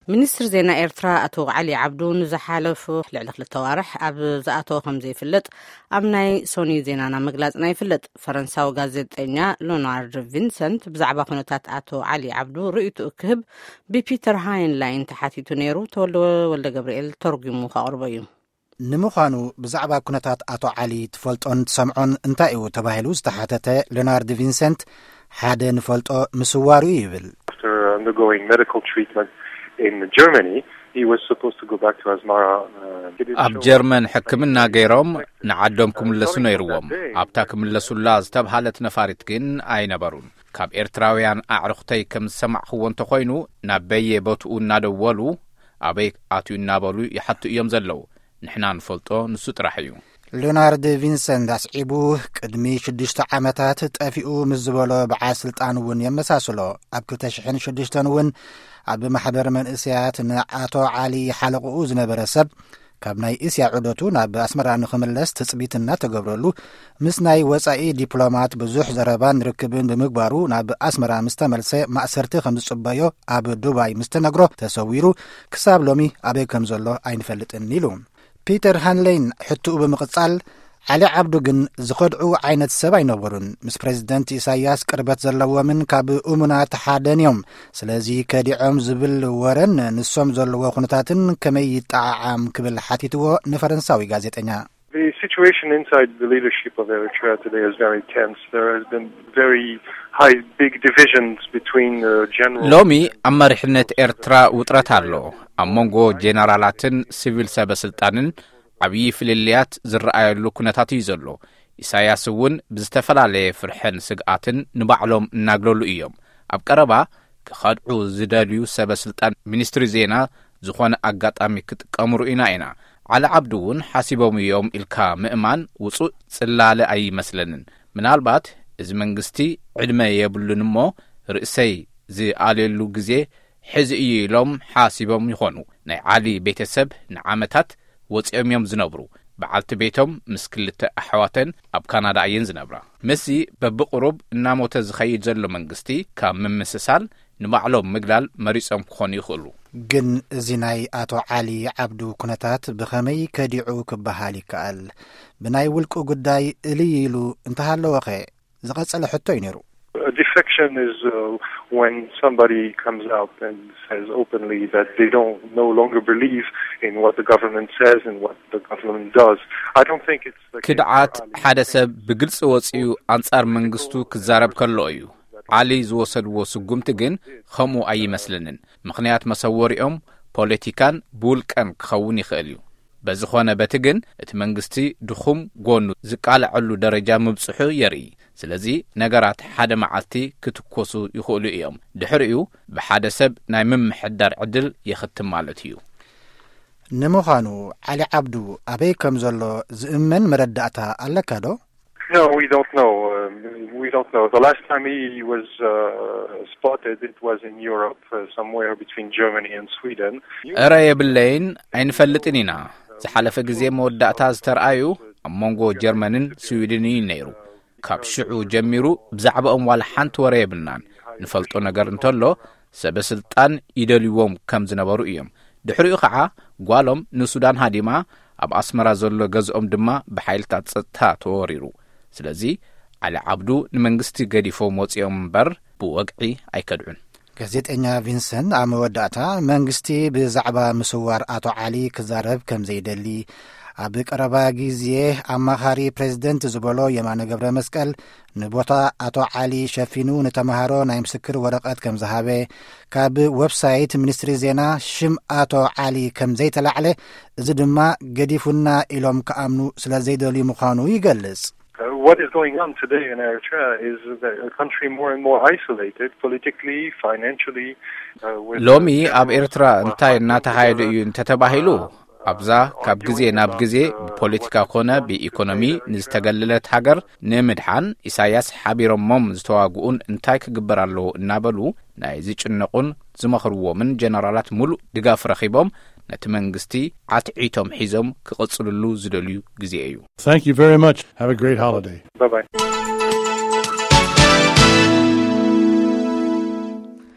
ሚኒስትር ዜና ኤርትራ አቶ ዓሊ ዓብዱ ንዝሓለፉ ልዕሊ 2 ወርሕ ኣብ ዝኣተወ ከም ዘይፍለጥ ኣብ ናይ ሶኒ ዜናና መግለጽና ይፍለጥ። ፈረንሳዊ ጋዜጠኛ ሎናርድ ቪንሰንት ብዛዕባ ኩነታት አቶ ዓሊ ዓብዱ ርእይቱ ክህብ ብፒተር ሃይንላይን ተሓቲቱ ነይሩ። ተወልደ ወልደ ገብርኤል ተርጉሙ ከቕርቦ እዩ። ንምዃኑ ብዛዕባ ኩነታት አቶ ዓሊ ትፈልጦን ትሰምዖን እንታይ እዩ ተባሂሉ ዝተሓተተ ሎናርድ ቪንሰንት ሓደ ንፈልጦ ምስዋሩ ይብል። After undergoing medical treatment in Germany, he was supposed to go back to Asmara. ኣብ ጀርመን ሕክምና ገይሮም ንዓዶም ክምለሱ ነይርዎም። ኣብታ ክምለሱላ ዝተብሃለት ነፋሪት ግን ኣይነበሩን። ካብ ኤርትራውያን ኣዕርኽተይ ከም ዝሰማዕኽዎ እንተኾይኑ ናብ በየ ቦትኡ እናደወሉ ኣበይ ኣትዩ እናበሉ ይሓቱ እዮም ዘለዉ። ንሕና ንፈልጦ ንሱ ጥራሕ እዩ። ሎናርድ ቪንሰንት ኣስዒቡ ቅድሚ 6 ዓመታት ጠፊኡ ምስ ዝበሎ በዓል ስልጣን እውን የመሳሰሎ። ኣብ 2006 እውን ኣብ ማሕበር መንእስያት ንኣቶ ዓሊ ሓለቕኡ ዝነበረ ሰብ ካብ ናይ እስያ ዑደቱ ናብ ኣስመራ ንኽምለስ ትጽቢት እናተገብረሉ ምስ ናይ ወጻኢ ዲፕሎማት ብዙሕ ዘረባን ርክብን ብምግባሩ ናብ ኣስመራ ምስ ተመልሰ ማእሰርቲ ከም ዝጽበዮ ኣብ ዱባይ ምስ ተነግሮ ተሰዊሩ ክሳብ ሎሚ ኣበይ ከም ዘሎ ኣይንፈልጥን ኢሉ። ፒተር ሃንላይን ሕቱኡ ብምቕጻል ዓሊ ዓብዱ ግን ዝኸድዑ ዓይነት ሰብ ኣይነበሩን። ምስ ፕሬዚደንት ኢሳያስ ቅርበት ዘለዎምን ካብ እሙናት ሓደን እዮም። ስለዚ ከዲዖም ዝብል ወረን ንሶም ዘለዎ ኩነታትን ከመይ ይጠዓዓም ክብል ሓቲትዎ ንፈረንሳዊ ጋዜጠኛ። The situation inside the leadership of Eritrea today is very tense. There has been very big divisions between general. ሎሚ ኣብ መሪሕነት ኤርትራ ውጥረት ኣሎ። ኣብ መንጎ ጄነራላትን ሲቪል ሰበስልጣንን ዓብዪ ፍልልያት ዝረኣየሉ ኩነታት እዩ ዘሎ። ኢሳያስ እውን ብዝተፈላለየ ፍርሕን ስግኣትን ንባዕሎም እናግለሉ እዮም። ኣብ ቀረባ ክኸድዑ ዝደልዩ ሰበስልጣን ሚኒስትሪ ዜና ዝኾነ ኣጋጣሚ ክጥቀሙ ርኢና ኢና። ዓሊ ዓብዱ እውን ሓሲቦም እዮም ኢልካ ምእማን ውፁእ ጽላለ ኣይመስለንን። ምናልባት እዚ መንግስቲ ዕድመ የብሉን እሞ ርእሰይ ዝኣልየሉ ግዜ ሕዚ እዩ ኢሎም ሓሲቦም ይኾኑ። ናይ ዓሊ ቤተሰብ ንዓመታት ወፂኦም እዮም ዝነብሩ። በዓልቲ ቤቶም ምስ ክልተ ኣሕዋተን ኣብ ካናዳ እየን ዝነብራ። መሲ በብቕሩብ እናሞተ ዝኸይድ ዘሎ መንግስቲ ካብ ምምስሳል ንባዕሎም ምግላል መሪፆም ክኾኑ ይኽእሉ። ግን እዚ ናይ አቶ ዓሊ ዓብዱ ኩነታት ብኸመይ ከዲዑ ክበሃል ይከኣል? ብናይ ውልቁ ጉዳይ እልይ ኢሉ እንተሃለወኸ ዝቐጸለ ሕቶ እዩ ነይሩ። A defection is when somebody comes out and says openly that they don't no longer believe in what the government says and what the government does. I don't think it's the ክድዓት ሓደ ሰብ ብግልጽ ወፂኡ አንጻር መንግስቱ ክዛረብ ከሎ እዩ። ዓሊ ዝወሰድዎ ስጉምቲ ግን ከምኡ ኣይመስልንን። ምክንያት መሰወሪኦም ፖለቲካን ብውልቀን ክኸውን ይኽእል እዩ። በዝኾነ በቲ ግን እቲ መንግስቲ ድኹም ጎኑ ዝቃልዐሉ ደረጃ ምብጽሑ የርኢ። ስለዚ ነገራት ሓደ መዓልቲ ክትኮሱ ይኽእሉ እዮም። ድሕሪኡ ብሓደ ሰብ ናይ ምምሕዳር ዕድል የኽትም ማለት እዩ። ንምዃኑ ዓሊ ዓብዱ ኣበይ ከም ዘሎ ዝእመን መረዳእታ ኣለካ ዶ? No, we don't know. We don't know. The last time he was spotted, it was in Europe, somewhere between Germany and Sweden. እረ የብለይን ኣይንፈልጥን ኢና። ዝሓለፈ ግዜ መወዳእታ ዝተርኣዩ ኣብ መንጎ ጀርመንን ስዊድን እዩ ነይሩ። ካብ ሽዑ ጀሚሩ ብዛዕባኦም ዋላ ሓንቲ ወረ የብልናን። ንፈልጦ ነገር እንተሎ ሰበስልጣን ይደልይዎም ከም ዝነበሩ እዮም። ድሕሪኡ ከዓ ጓሎም ንሱዳን ሃዲማ ኣብ ኣስመራ ዘሎ ገዝኦም ድማ ብሓይልታት ጸጥታ ተወሪሩ። ስለዚ ዓሊ ዓብዱ ንመንግስቲ ገዲፎም ወፂኦም እምበር ብወግዒ ኣይከድዑን። ጋዜጠኛ ቪንሰንት ኣብ መወዳእታ መንግስቲ ብዛዕባ ምስዋር አቶ ዓሊ ክዛረብ ከም ዘይደሊ ኣብ ቀረባ ጊዜ ኣማኻሪ ፕሬዚደንት ዝበሎ የማነ ገብረ መስቀል ንቦታ አቶ ዓሊ ሸፊኑ ንተማሃሮ ናይ ምስክር ወረቐት ከም ዝሃበ ካብ ዌብሳይት ሚኒስትሪ ዜና ሽም አቶ ዓሊ ከም ዘይተላዕለ እዚ ድማ ገዲፉና ኢሎም ከኣምኑ ስለ ዘይደልዩ ምዃኑ ይገልጽ። What is going on today in Eritrea is a country more and more isolated politically, financially. ሎሚ ኣብ ኤርትራ እንታይ እናተካየደ እዩ እንተተባሂሉ ኣብዛ ካብ ግዜ ናብ ግዜ ብፖለቲካ ኮነ ብኢኮኖሚ ንዝተገለለት ሃገር ንምድሓን ኢሳያስ ሓቢሮሞም ዝተዋግኡን እንታይ ክግበር ኣለዎ እናበሉ ናይ ዝጭነቁን ዝመኽርዎምን ጀነራላት ሙሉእ ድጋፍ ረኺቦም ነቲ መንግስቲ ዓትዒቶም ሒዞም ክቕጽልሉ ዝደልዩ ግዜ እዩ። Thank you very much. Have a great holiday. Bye-bye.